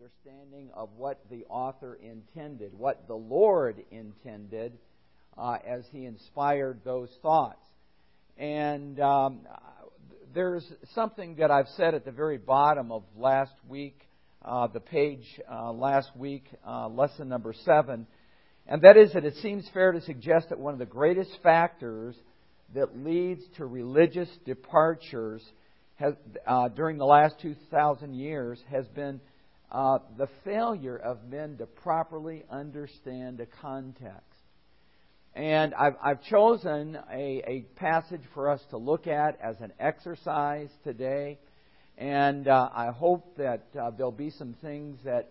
understanding of what the author intended, what the Lord intended as He inspired those thoughts. And there's something that I've said at the very bottom of last week, the page last week, lesson number 7, and that is that it seems fair to suggest that one of the greatest factors that leads to religious departures during the last 2,000 years has been the failure of men to properly understand a context. And I've chosen a passage for us to look at as an exercise today. And I hope that there'll be some things that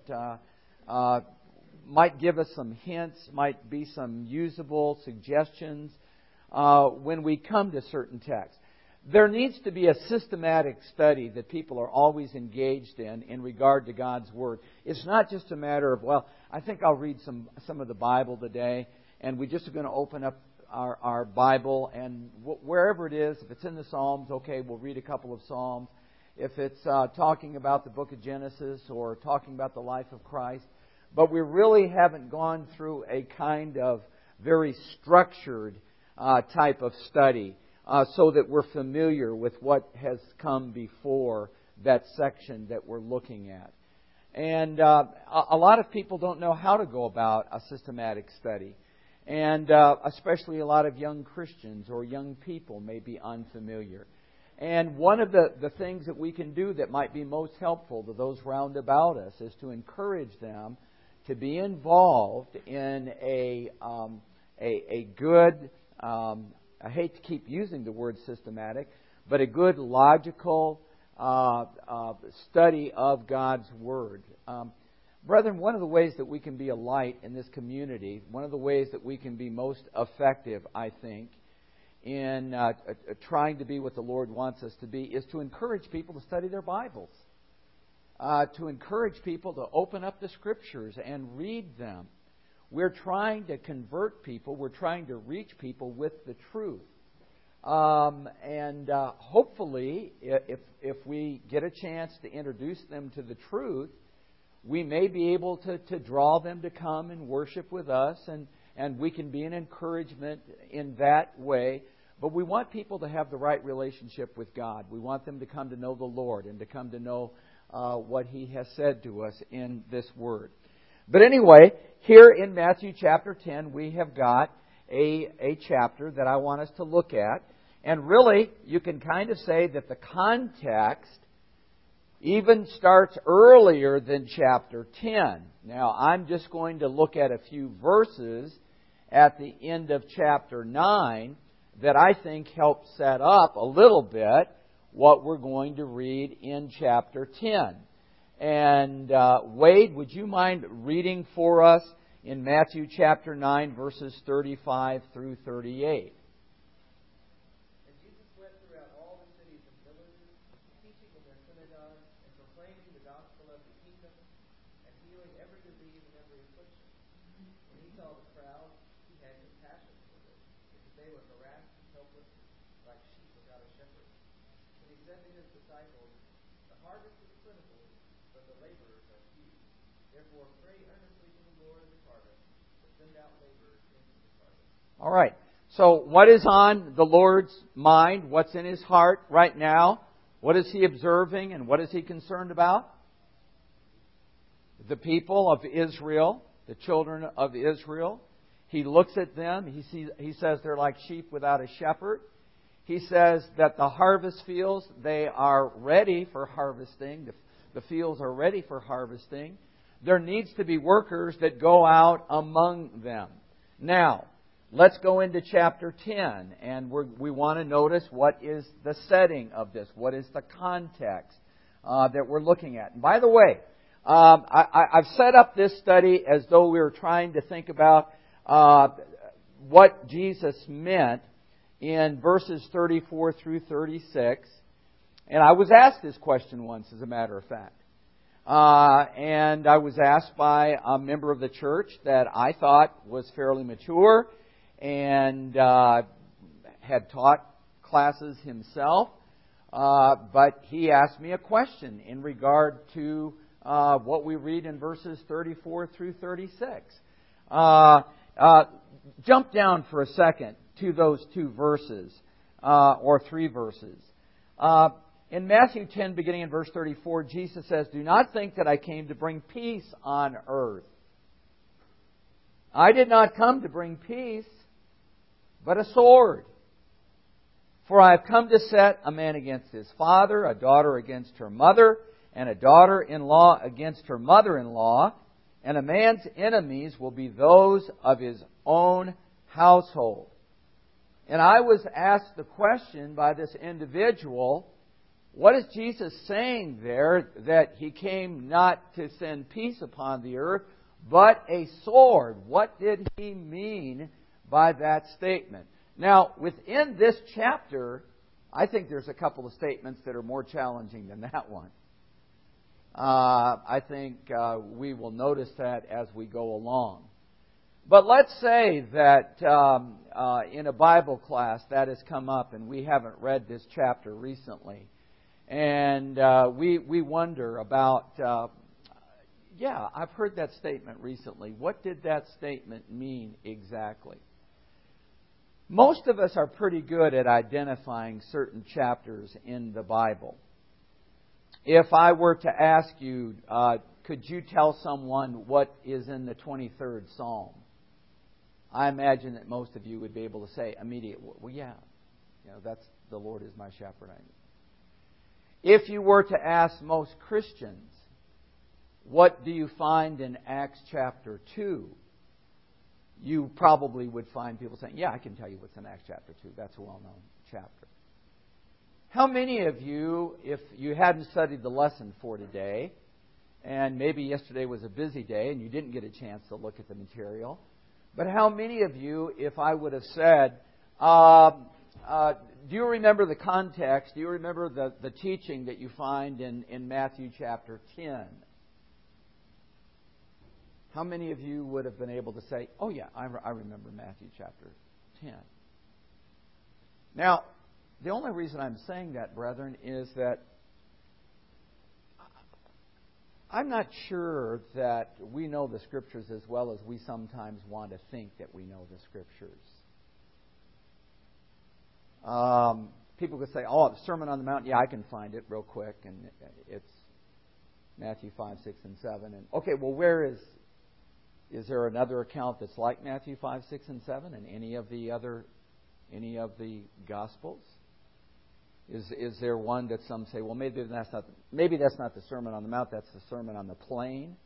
might give us some hints, might be some usable suggestions when we come to certain texts. There needs to be a systematic study that people are always engaged in regard to God's Word. It's not just a matter of, well, I think I'll read some of the Bible today, and we just are going to open up our Bible, and wherever it is, if it's in the Psalms, okay, we'll read a couple of Psalms. If it's talking about the book of Genesis or talking about the life of Christ. But we really haven't gone through a kind of very structured type of study so that we're familiar with what has come before that section that we're looking at. And a lot of people don't know how to go about a systematic study. And especially a lot of young Christians or young people may be unfamiliar. And one of the things that we can do that might be most helpful to those round about us is to encourage them to be involved in a good, I hate to keep using the word systematic, but a good logical study of God's Word. Brethren, one of the ways that we can be a light in this community, one of the ways that we can be most effective, I think, in trying to be what the Lord wants us to be, is to encourage people to study their Bibles. To encourage people to open up the Scriptures and read them. We're trying to convert people. We're trying to reach people with the truth. And hopefully, if we get a chance to introduce them to the truth, we may be able to draw them to come and worship with us, and we can be an encouragement in that way. But we want people to have the right relationship with God. We want them to come to know the Lord and to come to know what He has said to us in this Word. But anyway, here in Matthew chapter 10, we have got a chapter that I want us to look at. And really, you can kind of say that the context even starts earlier than chapter 10. Now, I'm just going to look at a few verses at the end of chapter 9 that I think help set up a little bit what we're going to read in chapter 10. And Wade, would you mind reading for us in Matthew chapter 9, verses 35 through 38? All right. So what is on the Lord's mind? What's in His heart right now? What is He observing and what is He concerned about? The people of Israel, the children of Israel. He looks at them. He says they're like sheep without a shepherd. He says that the harvest fields, they are ready for harvesting. The fields are ready for harvesting. There needs to be workers that go out among them. Now, let's go into chapter 10, and we want to notice what is the setting of this. What is the context that we're looking at? And by the way, I've set up this study as though we were trying to think about what Jesus meant in verses 34 through 36. And I was asked this question once, as a matter of fact. And I was asked by a member of the church that I thought was fairly mature and had taught classes himself. But he asked me a question in regard to what we read in verses 34 through 36. Jump down for a second to those two verses, or three verses. In Matthew 10, beginning in verse 34, Jesus says, "Do not think that I came to bring peace on earth. I did not come to bring peace, but a sword. For I have come to set a man against his father, a daughter against her mother, and a daughter-in-law against her mother-in-law. And a man's enemies will be those of his own household." And I was asked the question by this individual, what is Jesus saying there, that He came not to send peace upon the earth, but a sword? What did He mean by that statement? Now, within this chapter, I think there's a couple of statements that are more challenging than that one. I think we will notice that as we go along. But let's say that in a Bible class that has come up and we haven't read this chapter recently. And we wonder about, I've heard that statement recently. What did that statement mean exactly? Most of us are pretty good at identifying certain chapters in the Bible. If I were to ask you, could you tell someone what is in the 23rd Psalm? I imagine that most of you would be able to say immediately, well, yeah, that's the Lord is my shepherd. If you were to ask most Christians, what do you find in Acts chapter 2? You probably would find people saying, yeah, I can tell you what's in Acts chapter 2. That's a well-known chapter. How many of you, if you hadn't studied the lesson for today, and maybe yesterday was a busy day and you didn't get a chance to look at the material, but how many of you, if I would have said, do you remember the context? Do you remember the teaching that you find in Matthew chapter 10? How many of you would have been able to say, oh yeah, I remember Matthew chapter 10? Now, the only reason I'm saying that, brethren, is that I'm not sure that we know the Scriptures as well as we sometimes want to think that we know the Scriptures. People could say, oh, the Sermon on the Mount, yeah, I can find it real quick, and it's Matthew 5, 6, and 7. And okay, well, where is there another account that's like Matthew 5, 6, and 7 in any of the Gospels? Is there one that some say, well, maybe that's not the Sermon on the Mount, that's the Sermon on the Plain?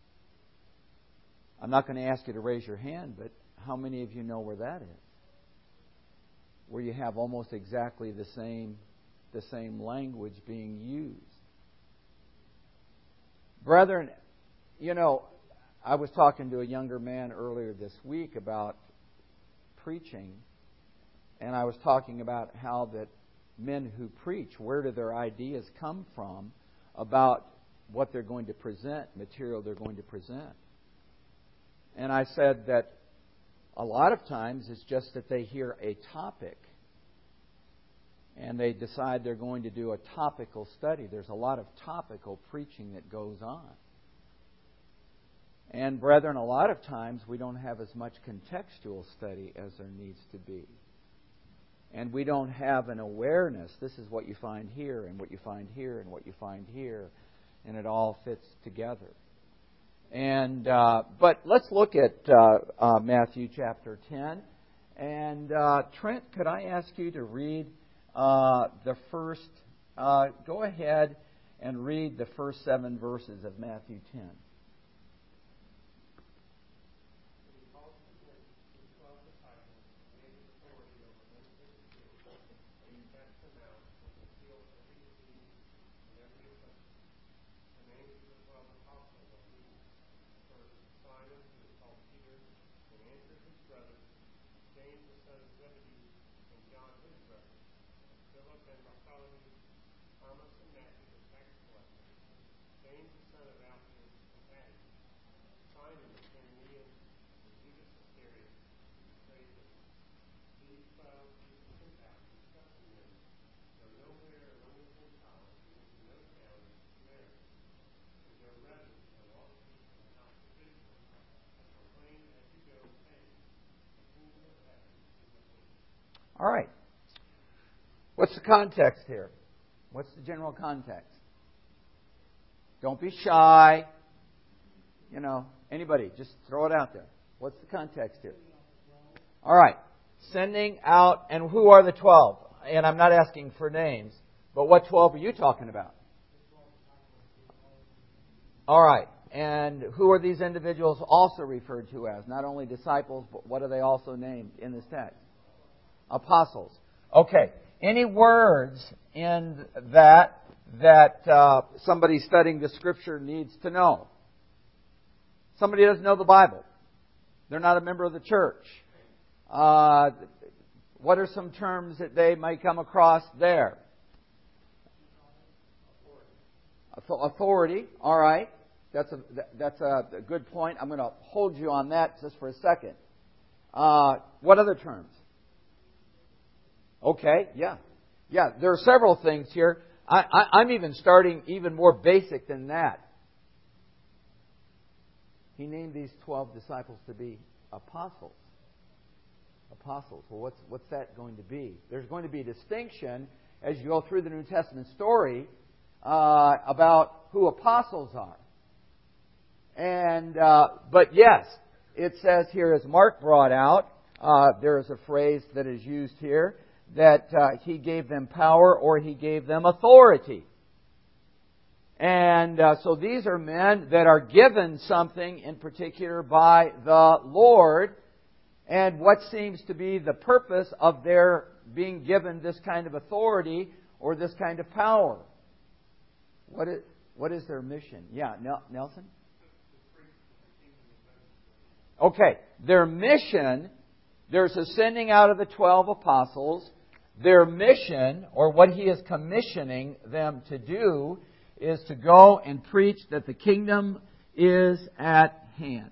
I'm not going to ask you to raise your hand, but how many of you know where that is? Where you have almost exactly the same language being used. Brethren, I was talking to a younger man earlier this week about preaching, and I was talking about how that men who preach, where do their ideas come from about what they're going to present, material they're going to present. And I said that a lot of times it's just that they hear a topic and they decide they're going to do a topical study. There's a lot of topical preaching that goes on. And brethren, a lot of times we don't have as much contextual study as there needs to be. And we don't have an awareness. This is what you find here, and what you find here, and what you find here. And it all fits together. And but let's look at Matthew chapter 10. And Trent, could I ask you to read the first... go ahead and read the first 7 verses of Matthew 10. What's the context here? What's the general context? Don't be shy. Anybody, just throw it out there. What's the context here? All right. Sending out, and who are the 12? And I'm not asking for names, but what 12 are you talking about? All right. And who are these individuals also referred to as? Not only disciples, but what are they also named in this text? Apostles. Okay. Any words in that somebody studying the Scripture needs to know? Somebody doesn't know the Bible. They're not a member of the church. What are some terms that they might come across there? Authority. All right. That's a good point. I'm going to hold you on that just for a second. What other terms? Okay, yeah. There are several things here. I'm even starting even more basic than that. He named these 12 disciples to be apostles. Apostles. Well, what's that going to be? There's going to be a distinction as you go through the New Testament story about who apostles are. But yes, it says here, as Mark brought out, there is a phrase that is used here, that He gave them power or He gave them authority. And so these are men that are given something in particular by the Lord. And what seems to be the purpose of their being given this kind of authority or this kind of power? What is their mission? Yeah, Nelson? Okay, their mission, there's a sending out of the 12 apostles. Their mission, or what He is commissioning them to do, is to go and preach that the kingdom is at hand.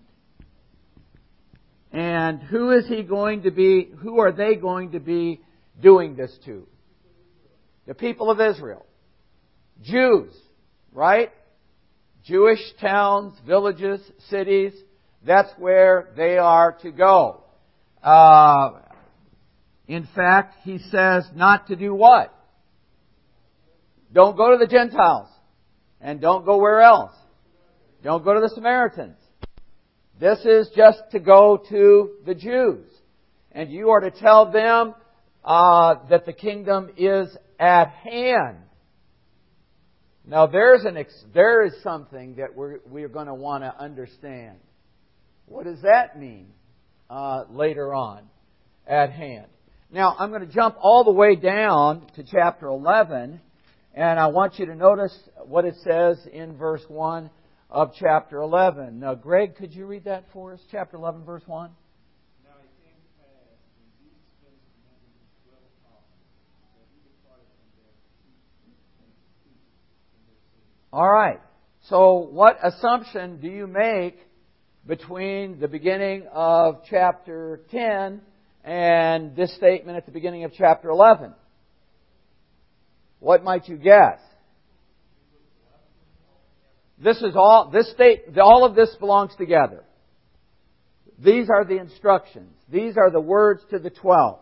And who are they going to be doing this to? The people of Israel. Jews, right? Jewish towns, villages, cities. That's where they are to go. In fact, He says not to do what? Don't go to the Gentiles. And don't go where else? Don't go to the Samaritans. This is just to go to the Jews. And you are to tell them that the kingdom is at hand. Now there is something that we're going to want to understand. What does that mean later on? At hand. Now I'm going to jump all the way down to chapter 11. And I want you to notice what it says in verse 1 of chapter 11. Now, Greg, could you read that for us? Chapter 11, verse 1. Now it came to pass, when Jesus spent commanding His 12 apostles, that He departed from there and preached in their cities. All right. So what assumption do you make between the beginning of chapter 10 and this statement at the beginning of chapter 11? What might you guess? All of this belongs together. These are the instructions. These are the words to the 12.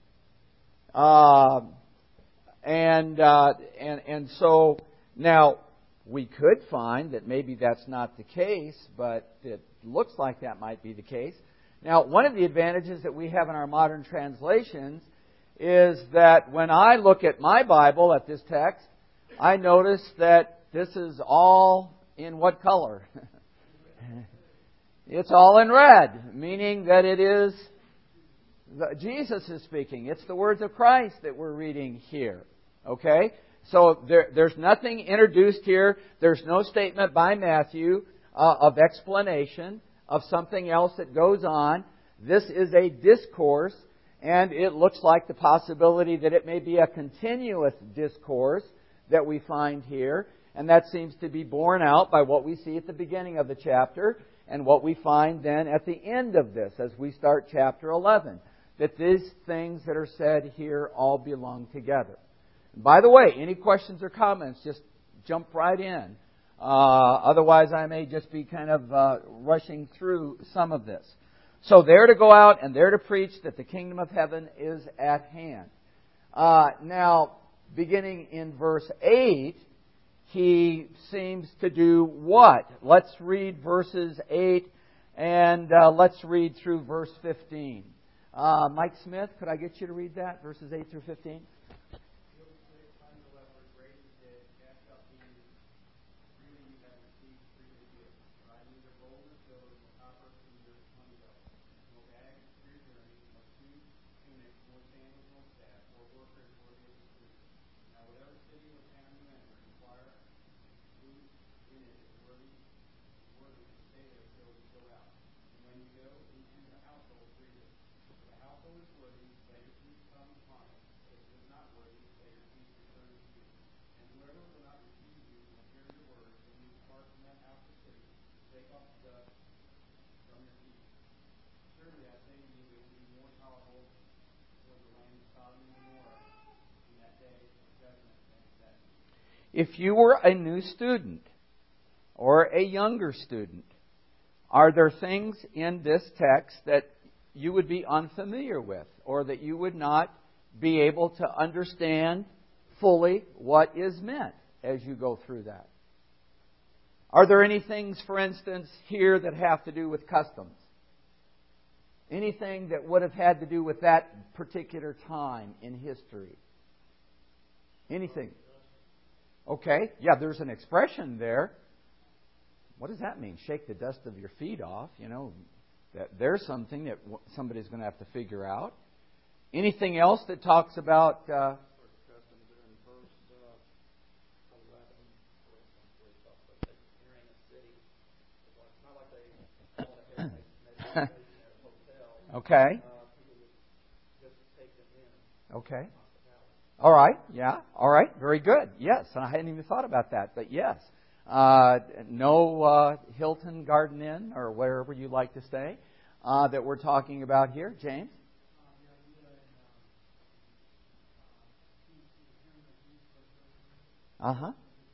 And so now we could find that maybe that's not the case, but it looks like that might be the case. Now, one of the advantages that we have in our modern translations is that when I look at my Bible at this text, I notice that this is all in what color? It's all in red, meaning that it is Jesus is speaking. It's the words of Christ that we're reading here. Okay? So there's nothing introduced here. There's no statement by Matthew of explanation of something else that goes on. This is a discourse. And it looks like the possibility that it may be a continuous discourse that we find here. And that seems to be borne out by what we see at the beginning of the chapter and what we find then at the end of this as we start chapter 11. That these things that are said here all belong together. And by the way, any questions or comments, just jump right in. Otherwise, I may just be kind of rushing through some of this. So they're to go out and they're to preach that the kingdom of heaven is at hand. Now, beginning in verse 8, he seems to do what? Let's read verses 8 and let's read through verse 15. Mike Smith, could I get you to read that, verses 8 through 15? If you were a new student or a younger student, are there things in this text that you would be unfamiliar with or that you would not be able to understand fully what is meant as you go through that? Are there any things, for instance, here that have to do with customs? Anything that would have had to do with that particular time in history? Anything? Okay, yeah, there's an expression there. What does that mean? Shake the dust of your feet off. You know, there's something that somebody's going to have to figure out. Anything else that talks about... Okay. Okay. All right. Yeah. All right. Very good. Yes. I hadn't even thought about that, but yes. No Hilton Garden Inn or wherever you like to stay that we're talking about here. James? Uh-huh.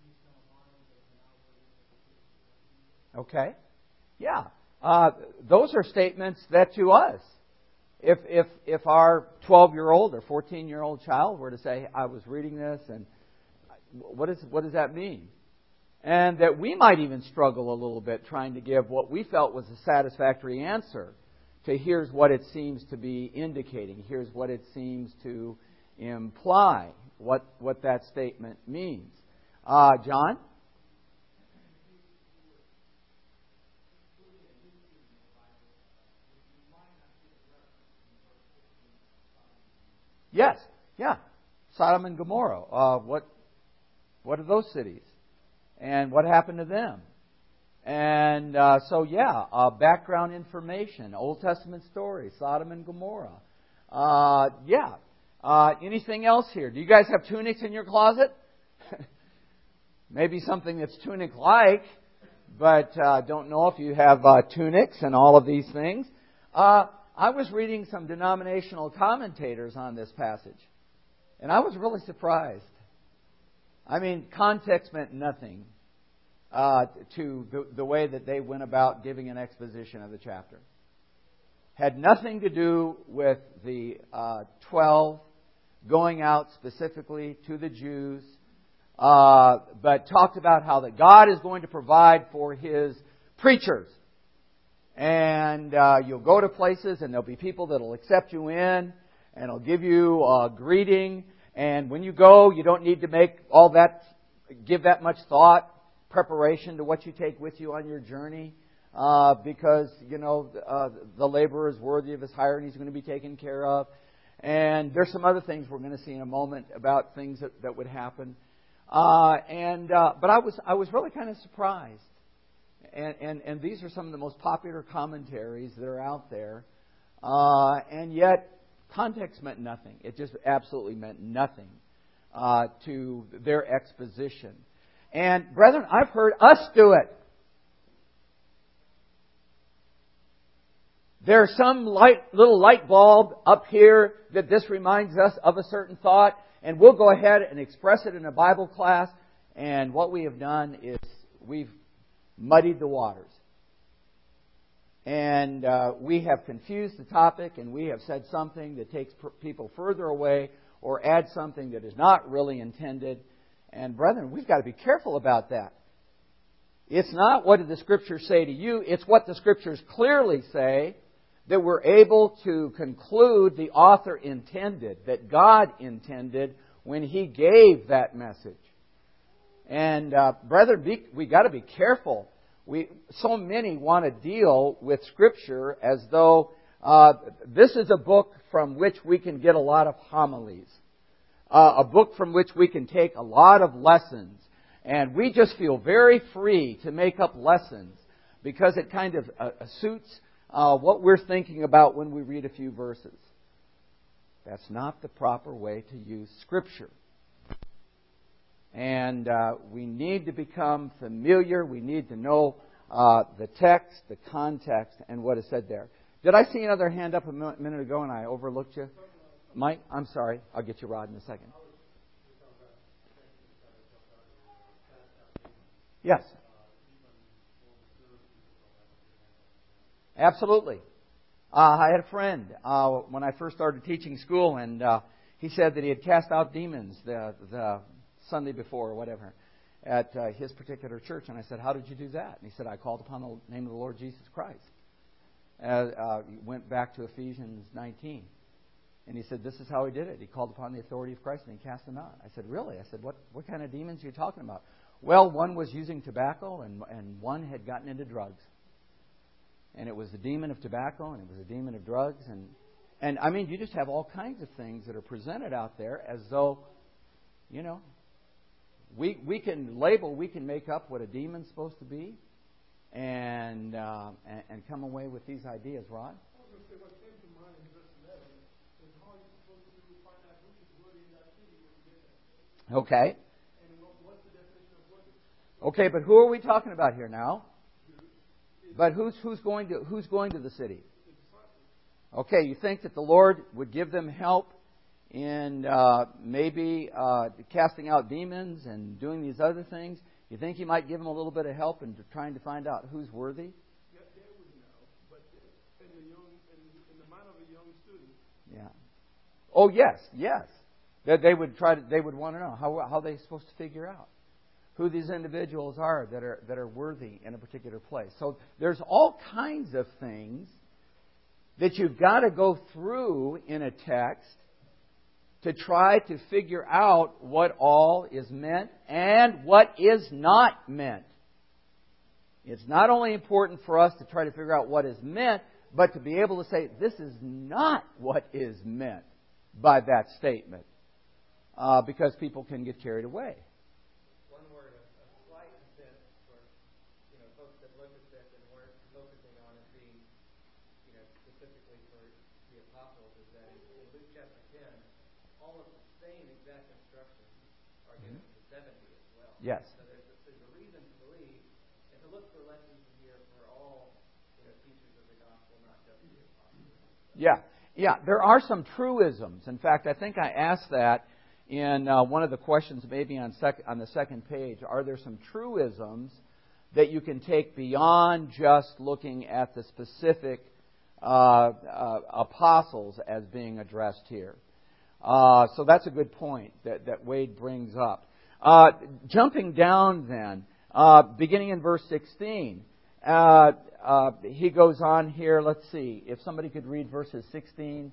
Okay. Yeah. Those are statements that to us, if our 12-year-old or 14-year-old child were to say, I was reading this, and what does that mean? And that we might even struggle a little bit trying to give what we felt was a satisfactory answer to here's what it seems to be indicating, here's what it seems to imply, what that statement means. John? Yes, yeah. Sodom and Gomorrah. What are those cities? And what happened to them? And background information, Old Testament stories, Sodom and Gomorrah. Anything else here? Do you guys have tunics in your closet? Maybe something that's tunic-like, but don't know if you have tunics and all of these things. I was reading some denominational commentators on this passage, and I was really surprised. I mean, context meant nothing to the way that they went about giving an exposition of the chapter. Had nothing to do with the 12 going out specifically to the Jews, but talked about how that God is going to provide for His preachers. And you'll go to places and there'll be people that will accept you in and will give you a greeting. And when you go, you don't need to give that much thought, preparation to what you take with you on your journey. Because, the laborer is worthy of his hire and he's going to be taken care of. And there's some other things we're going to see in a moment about things that would happen. But I was really kind of surprised. And these are some of the most popular commentaries that are out there. And yet, context meant nothing. It just absolutely meant nothing to their exposition. And, brethren, I've heard us do it. There's some little light bulb up here that this reminds us of a certain thought, and we'll go ahead and express it in a Bible class. And what we have done is we've muddied the waters. And we have confused the topic, and we have said something that takes people further away, or add something that is not really intended. And brethren, we've got to be careful about that. It's not what did the Scriptures say to you, it's what the Scriptures clearly say that we're able to conclude the author intended, that God intended when He gave that message. And brethren, we've got to be careful. So many want to deal with Scripture as though this is a book from which we can get a lot of homilies. A book from which we can take a lot of lessons. And we just feel very free to make up lessons because it kind of suits what we're thinking about when we read a few verses. That's not the proper way to use Scripture. And we need to become familiar. We need to know the text, the context, and what is said there. Did I see another hand up a minute ago and I overlooked you? Mike, I'm sorry. I'll get you, Rod, in a second. Yes. Absolutely. I had a friend when I first started teaching school, and he said that he had cast out demons the Sunday before or whatever at his particular church. And I said, how did you do that? And he said, I called upon the name of the Lord Jesus Christ. Went back to Ephesians 19. And he said, this is how he did it. He called upon the authority of Christ and he cast them out. I said, really? I said, what kind of demons are you talking about? Well, one was using tobacco and one had gotten into drugs. And it was the demon of tobacco and it was a demon of drugs. And I mean, you just have all kinds of things that are presented out there as though, you know, we can label, we can make up what a demon's supposed to be and come away with these ideas, Rod? Okay. Okay, but who are we talking about here now? But who's going to the city? Okay, you think that the Lord would give them help in maybe casting out demons and doing these other things? You think He might give them a little bit of help in trying to find out who's worthy? Yeah, they would know, but in the mind of a young student. Yeah. Oh yes. That they would want to know how they're supposed to figure out who these individuals are that are worthy in a particular place. So there's all kinds of things that you've got to go through in a text to try to figure out what all is meant and what is not meant. It's not only important for us to try to figure out what is meant, but to be able to say, this is not what is meant by that statement. Because people can get carried away. One word, a slight sense for folks that look at this and weren't focusing on it being specifically for the apostles is that in Luke chapter 10, all of the same exact instructions are given to 70 as well. Yes. So there's a reason to believe and to look for lessons in here for all teachers of the gospel, not just the apostles. Yeah. There are some truisms. In fact, I think I asked that in one of the questions, maybe on the second page. Are there some truisms that you can take beyond just looking at the specific apostles as being addressed here? So that's a good point that Wade brings up. Jumping down then, beginning in verse 16, he goes on here. Let's see, if somebody could read verses 16.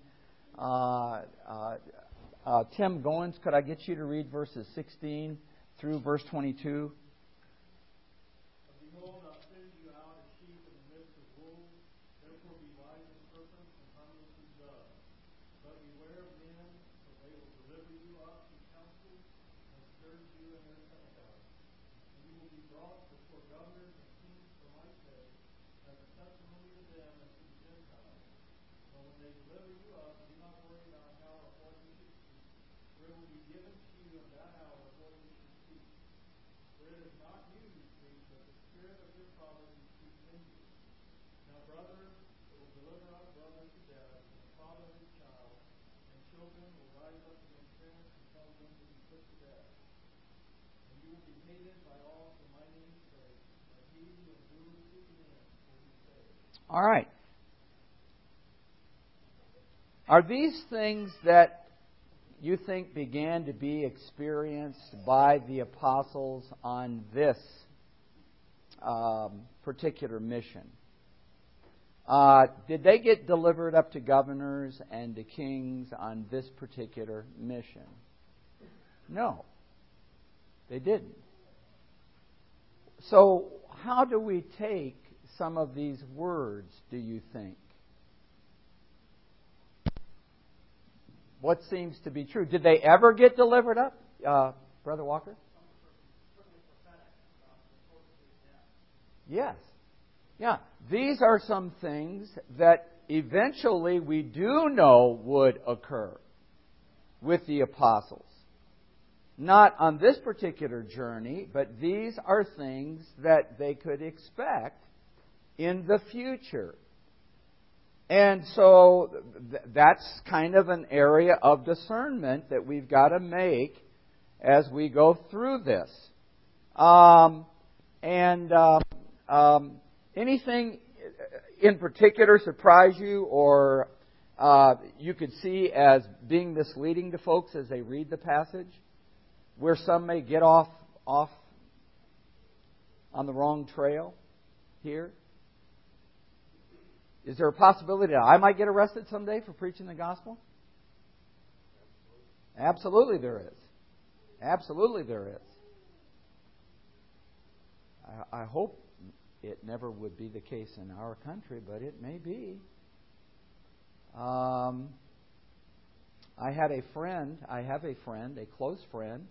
Tim Goins, could I get you to read verses 16 through verse 22? Behold, I send you out as sheep in the midst of wolves. Therefore be wise as serpents and harmless as doves. But beware of men, for they will deliver you up to councils and scourge you in their synagogues. And you will be brought before governors and kings for my sake, as a testimony to them and to the Gentiles. But when they deliver you up, do not worry about how or what you should speak. For it will be given to you in that hour what you should speak. For it is not you who speak, but the Spirit of your Father who speaks in you. Now, brothers will deliver up brothers to death, and the father his child, and children will rise up against parents and tell them to be put to death. And you will be hated by all for my name's sake, but he who endures to the end will be saved. All right. Are these things that you think began to be experienced by the apostles on this particular mission? Did they get delivered up to governors and to kings on this particular mission? No, they didn't. So how do we take some of these words, do you think? What seems to be true? Did they ever get delivered up, Brother Walker? Yes. Yeah. These are some things that eventually we do know would occur with the apostles. Not on this particular journey, but these are things that they could expect in the future. And so that's kind of an area of discernment that we've got to make as we go through this. Anything in particular surprise you, or you could see as being misleading to folks as they read the passage, where some may get off on the wrong trail here? Is there a possibility that I might get arrested someday for preaching the gospel? Absolutely there is. Absolutely there is. I hope it never would be the case in our country, but it may be. I have a friend, a close friend,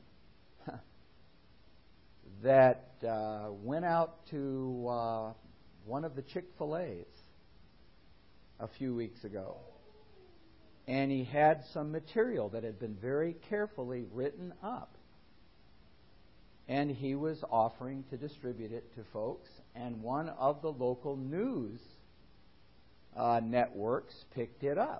that went out to one of the Chick-fil-A's a few weeks ago. And he had some material that had been very carefully written up. And he was offering to distribute it to folks. And one of the local news networks picked it up.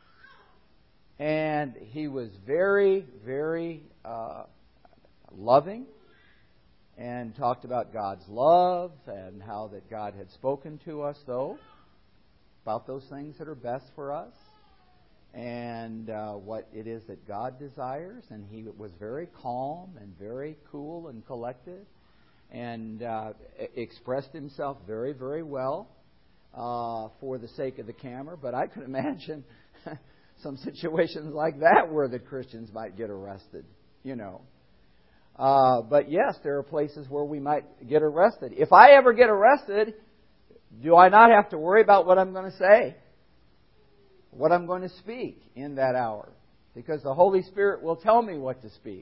And he was very, very loving and talked about God's love and how that God had spoken to us, though, about those things that are best for us and what it is that God desires. And he was very calm and very cool and collected and expressed himself very, very well for the sake of the camera. But I could imagine some situations like that where the Christians might get arrested, you know. But yes, there are places where we might get arrested. If I ever get arrested, do I not have to worry about what I'm going to say? What I'm going to speak in that hour? Because the Holy Spirit will tell me what to speak.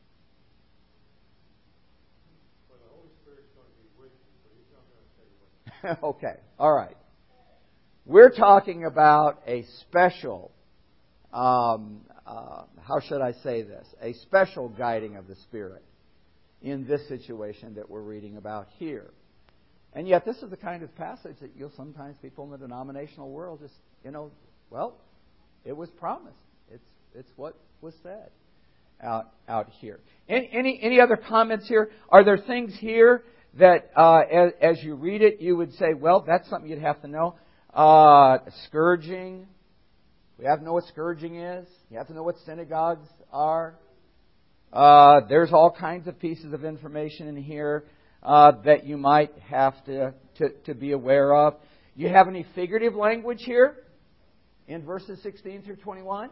Well, the Holy Spirit's going to be with you, but He's not going to tell you what to Okay, all right. We're talking about a special, how should I say this? A special guiding of the Spirit in this situation that we're reading about here. And yet this is the kind of passage that you'll sometimes, people in the denominational world just, well, it was promised. It's what was said out here. Any other comments here? Are there things here that as you read it you would say, well, that's something you'd have to know? Scourging. We have to know what scourging is. You have to know what synagogues are. There's all kinds of pieces of information in here that you might have to be aware of. You have any figurative language here in verses 16 through 21?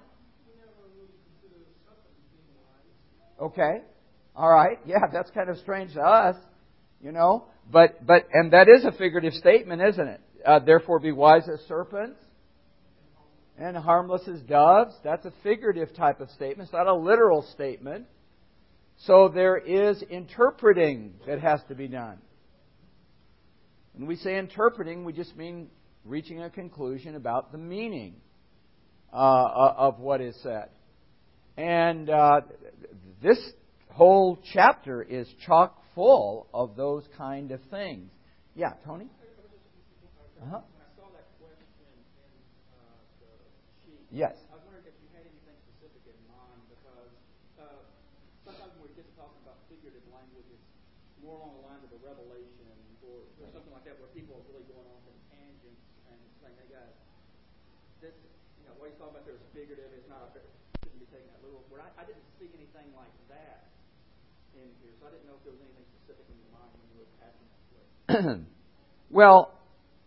Okay. All right. Yeah, that's kind of strange to us, But and that is a figurative statement, isn't it? Therefore be wise as serpents and harmless as doves. That's a figurative type of statement. It's not a literal statement. So there is interpreting that has to be done. When we say interpreting, we just mean reaching a conclusion about the meaning of what is said. And this whole chapter is chock full of those kind of things. Yeah, Tony? Uh-huh. When I saw that question in the sheet, yes. I was wondering if you had anything specific in mind, because sometimes when we're just talking about figurative language, it's more along the lines of a revelation or something like that, where people are really going off in tangents and saying, hey guys, this, what he's talking about there is figurative, it's not shouldn't be taking that literal word. I didn't see anything like that in here, so I didn't know if there was anything specific in your mind when you were passing that way. Well,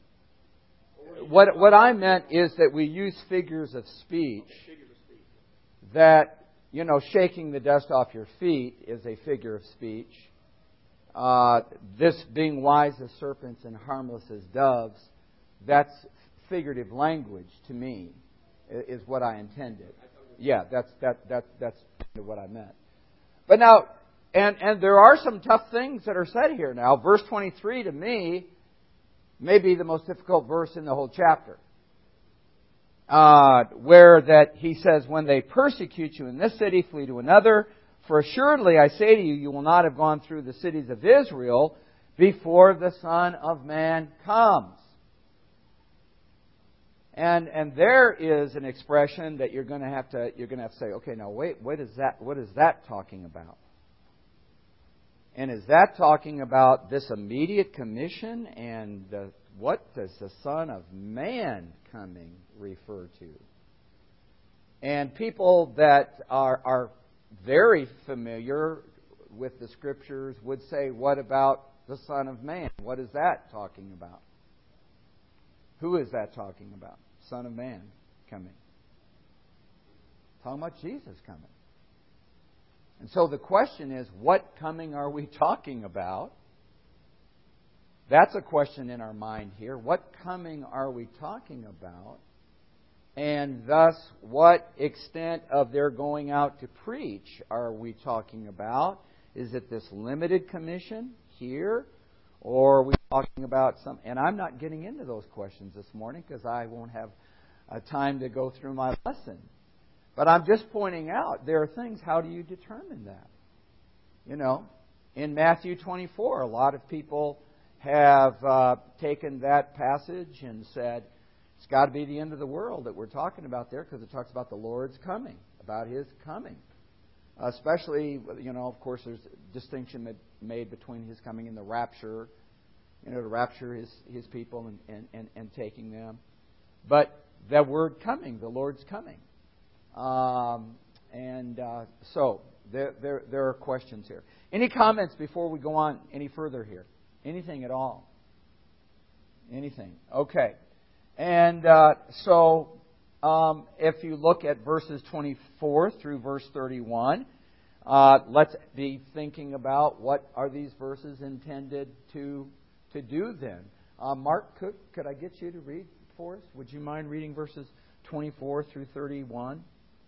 what I meant is that we use figures of speech. Figures of speech. That, shaking the dust off your feet is a figure of speech. This being wise as serpents and harmless as doves, that's figurative language to me, is what I intended. Yeah, that's what I meant. But now, and there are some tough things that are said here now. Verse 23 to me may be the most difficult verse in the whole chapter. Where that he says, when they persecute you in this city, flee to another. For assuredly I say to you, you will not have gone through the cities of Israel before the Son of Man comes. And there is an expression that you're going to have to say, okay, now wait, what is that talking about? And is that talking about this immediate commission? And what does the Son of Man coming refer to? And people that are very familiar with the Scriptures would say, what about the Son of Man? What is that talking about? Who is that talking about? Son of Man coming. Talking about Jesus coming. And so the question is, what coming are we talking about? That's a question in our mind here. What coming are we talking about? And thus, what extent of their going out to preach are we talking about? Is it this limited commission here? Or are we talking about some... And I'm not getting into those questions this morning because I won't have time to go through my lesson. But I'm just pointing out, there are things, how do you determine that? In Matthew 24, a lot of people have taken that passage and said, it's got to be the end of the world that we're talking about there because it talks about the Lord's coming, about His coming. Especially, of course, there's a distinction made between His coming and the rapture, to rapture His people and taking them. But the word coming, the Lord's coming. So there are questions here. Any comments before we go on any further here? Anything at all? Anything? Okay. And if you look at verses 24 through verse 31, let's be thinking about what are these verses intended to do then. Mark Cook, could I get you to read for us? Would you mind reading verses 24 through 31?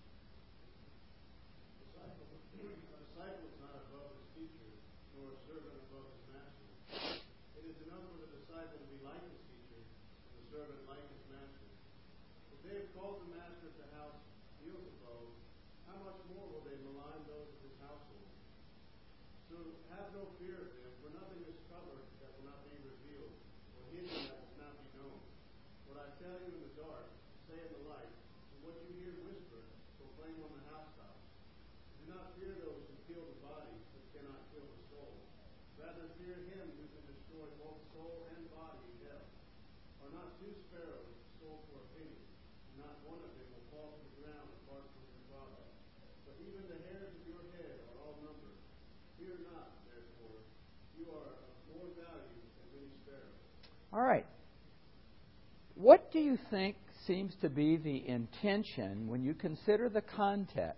All right. What do you think seems to be the intention when you consider the context?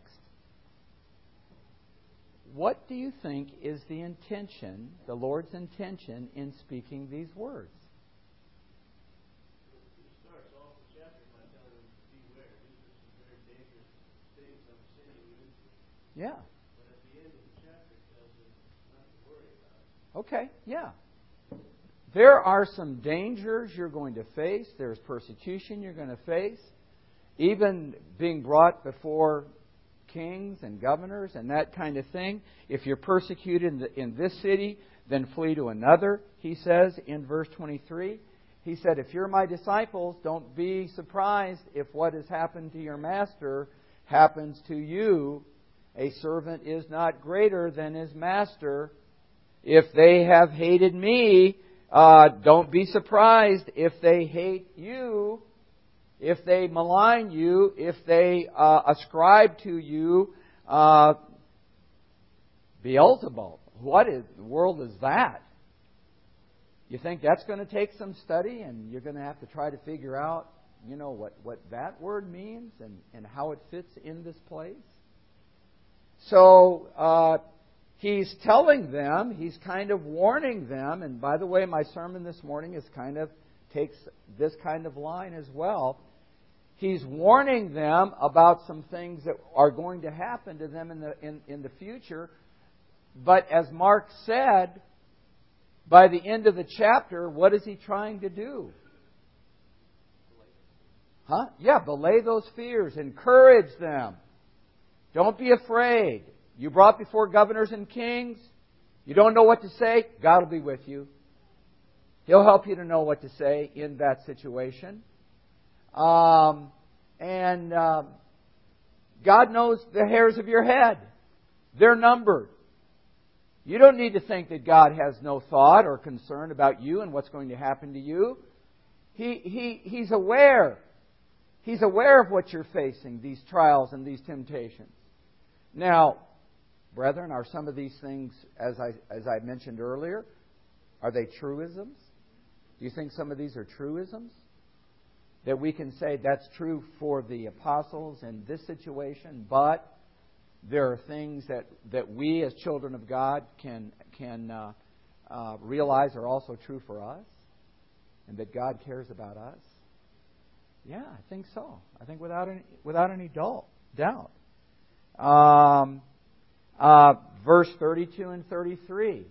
What do you think is the intention, the Lord's intention, in speaking these words? He starts off the chapter by telling them to beware. These are some very dangerous things I'm sending you into. Yeah. But at the end of the chapter, it tells them not to worry about it. Okay, yeah. There are some dangers you're going to face. There's persecution you're going to face. Even being brought before kings and governors and that kind of thing. If you're persecuted in this city, then flee to another, he says in verse 23. He said, if you're my disciples, don't be surprised if what has happened to your master happens to you. A servant is not greater than his master. If they have hated me, don't be surprised if they hate you. if they malign you, if they ascribe to you Beelzebub. What in the world is that? You think that's going to take some study, and you're going to have to try to figure out, what that word means and how it fits in this place? So he's telling them, he's kind of warning them, and by the way, my sermon this morning takes this kind of line as well. He's warning them about some things that are going to happen to them in the future. But as Mark said, by the end of the chapter, what is he trying to do? Belay those fears. Encourage them. Don't be afraid. You brought before governors and kings. You don't know what to say? God will be with you. He'll help you to know what to say in that situation. God knows the hairs of your head. They're numbered. You don't need to think that God has no thought or concern about you and what's going to happen to you. He's aware. He's aware of what you're facing, these trials and these temptations. Now, brethren, are some of these things, as I mentioned earlier, are they truisms? Do you think some of these are truisms? That we can say that's true for the apostles in this situation, but there are things that we as children of God can realize are also true for us, and that God cares about us. Yeah, I think so. I think without any doubt. Verse 32 and 33.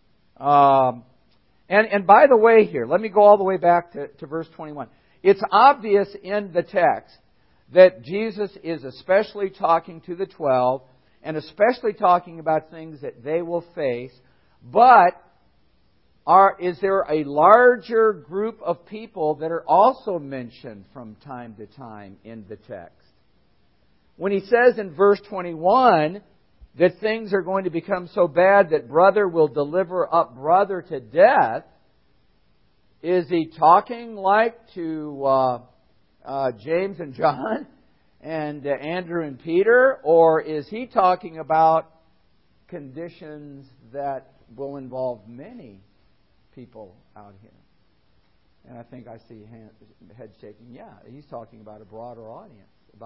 And by the way here, let me go all the way back to verse 21. It's obvious in the text that Jesus is especially talking to the 12 and especially talking about things that they will face. But is there a larger group of people that are also mentioned from time to time in the text? When he says in verse 21 that things are going to become so bad that brother will deliver up brother to death, is he talking like to James and John and Andrew and Peter, or is he talking about conditions that will involve many people out here? And I think I see head shaking. Yeah, he's talking about a broader audience.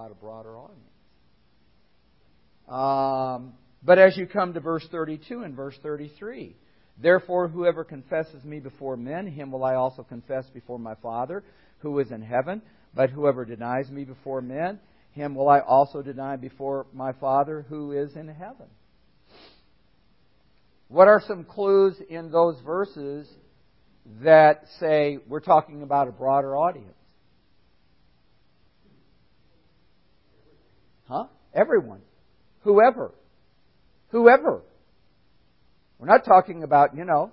But as you come to verse 32 and verse 33, therefore whoever confesses me before men, him will I also confess before my Father who is in heaven. But whoever denies me before men, him will I also deny before my Father who is in heaven. What are some clues in those verses that say we're talking about a broader audience? Everyone. Whoever. We're not talking about,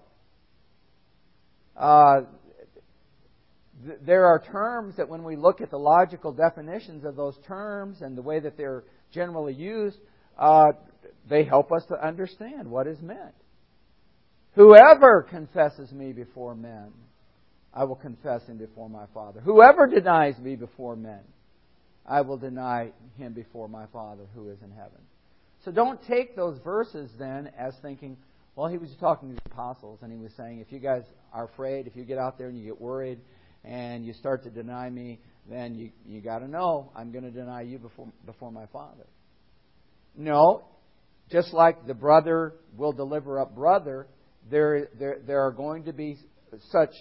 there are terms that when we look at the logical definitions of those terms and the way that they're generally used, they help us to understand what is meant. Whoever confesses me before men, I will confess him before my Father. Whoever denies me before men, I will deny him before my Father who is in heaven. So don't take those verses then as thinking, well, he was talking to the apostles and he was saying, if you guys are afraid, if you get out there and you get worried and you start to deny me, then you got to know I'm going to deny you before my Father. No, just like the brother will deliver up brother, there are going to be such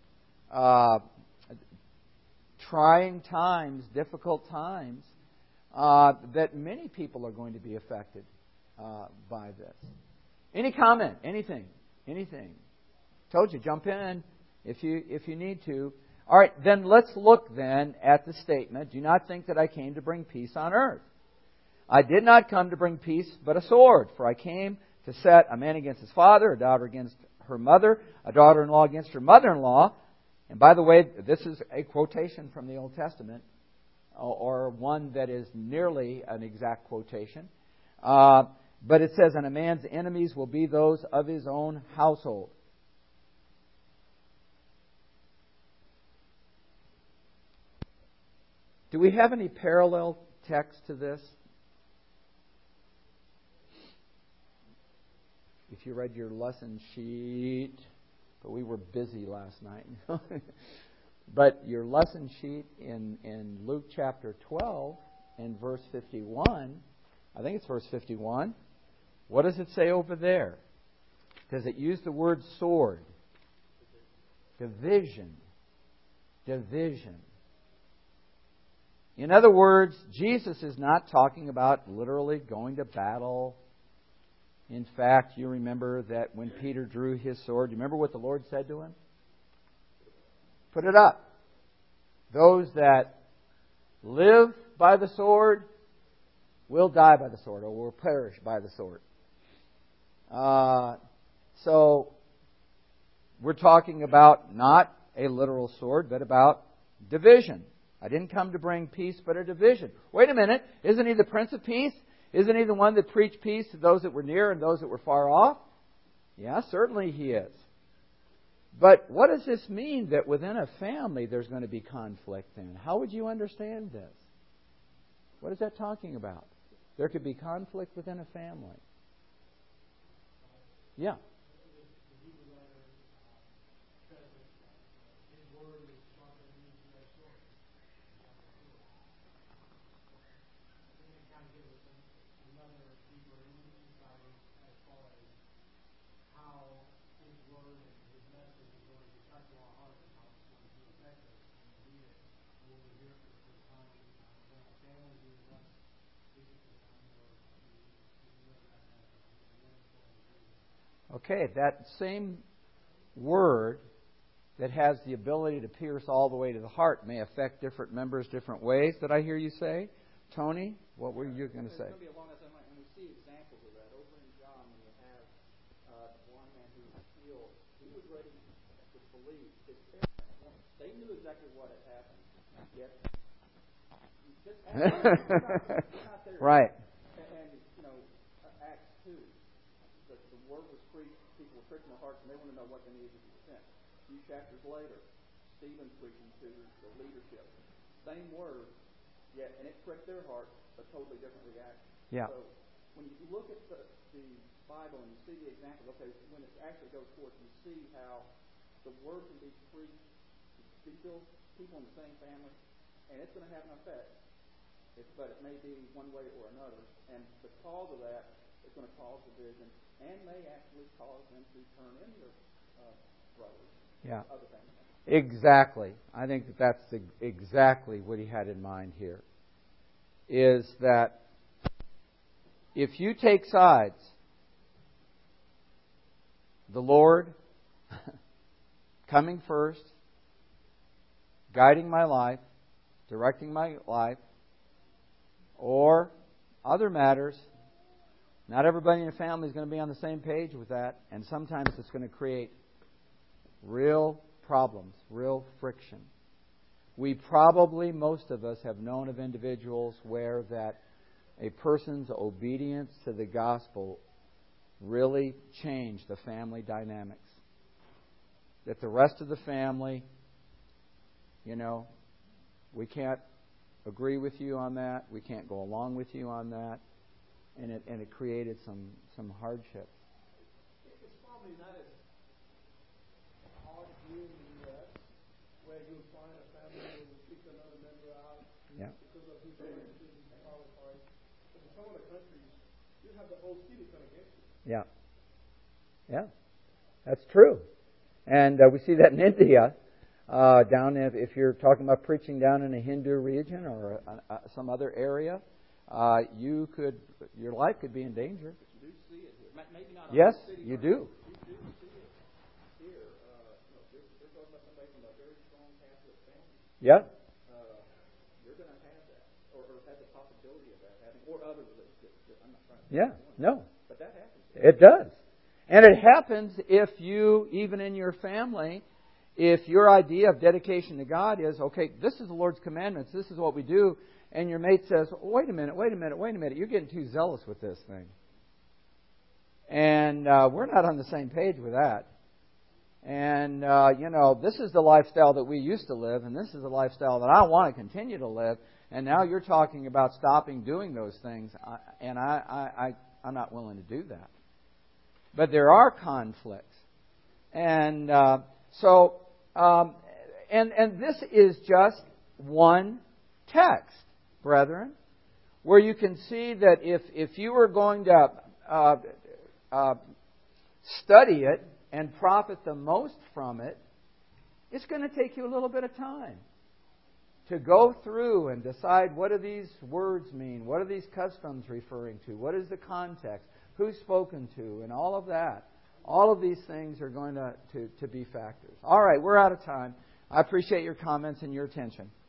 trying times, difficult times, that many people are going to be affected by this. Any comment? Anything? Told you, jump in if you need to. All right, then let's look then at the statement, do not think that I came to bring peace on earth. I did not come to bring peace, but a sword. For I came to set a man against his father, a daughter against her mother, a daughter-in-law against her mother-in-law. And by the way, this is a quotation from the Old Testament, or one that is nearly an exact quotation. But it says, and a man's enemies will be those of his own household. Do we have any parallel text to this? If you read your lesson sheet, but we were busy last night. But your lesson sheet in Luke chapter 12 and verse 51, I think it's verse 51, what does it say over there? Does it use the word sword? Division. Division. In other words, Jesus is not talking about literally going to battle. In fact, you remember that when Peter drew his sword, you remember what the Lord said to him? Put it up. Those that live by the sword will die by the sword or will perish by the sword. So, we're talking about not a literal sword, but about division. I didn't come to bring peace, but a division. Wait a minute. Isn't He the Prince of Peace? Isn't He the one that preached peace to those that were near and those that were far off? Yeah, certainly He is. But what does this mean that within a family there's going to be conflict then? How would you understand this? What is that talking about? There could be conflict within a family. Yeah. Okay, that same word that has the ability to pierce all the way to the heart may affect different members different ways. Did I hear you say? Tony, what were you going to say? There's going to be along that line, and we see examples of that. Over in John, when you have the blind man who was healed, he was ready to believe. His parents, they knew exactly what had happened. Yet, just we're not there. Right. And Acts 2, the word was preached, people were pricking their hearts, and they wanted to know what they needed to be sent. A few chapters later, Stephen's preaching to the leadership. Same word, yet, and it pricked their heart, a totally different reaction. Yeah. So when you look at the Bible and you see the example, okay, when it actually goes forth, you see how the word can be preached to people in the same family, and it's going to have an effect. But it may be one way or another, and because of that, it's going to cause division and may actually cause them to turn in their brothers. Yeah. Other family members. Exactly. I think that's exactly what he had in mind here. Is that if you take sides, the Lord coming first, guiding my life, directing my life, or other matters, not everybody in the family is going to be on the same page with that, and sometimes it's going to create real problems, real friction. We probably, most of us, have known of individuals where that a person's obedience to the gospel really changed the family dynamics. That the rest of the family, we can't agree with you on that, we can't go along with you on that, and it created some hardship. It's probably not as hard here in the U.S., where you'll find a family who will kick another member out because of his differences in qualified. But in some other countries, you have the whole city come against you. Yeah. Yeah. That's true. And we see that in India. If you're talking about preaching down in a Hindu region or some other area, your life could be in danger. But you do see it here. Maybe not. Yes, city, you do. You do see it here. They're talking about somebody from a very strong Catholic family. Yeah. You're going to have that, or have the possibility of that happening, or other religions. I'm not trying to. Yeah. No. But that happens. It does. And it happens if you, even in your family, if your idea of dedication to God is, okay, this is the Lord's commandments, this is what we do, and your mate says, wait a minute, you're getting too zealous with this thing. And we're not on the same page with that. And, this is the lifestyle that we used to live, and this is the lifestyle that I want to continue to live. And now you're talking about stopping doing those things, and I'm not willing to do that. But there are conflicts. And and this is just one text, brethren, where you can see that if you were going to study it and profit the most from it, it's going to take you a little bit of time to go through and decide, what do these words mean? What are these customs referring to? What is the context? Who's spoken to? And all of that. All of these things are going to be factors. All right, we're out of time. I appreciate your comments and your attention.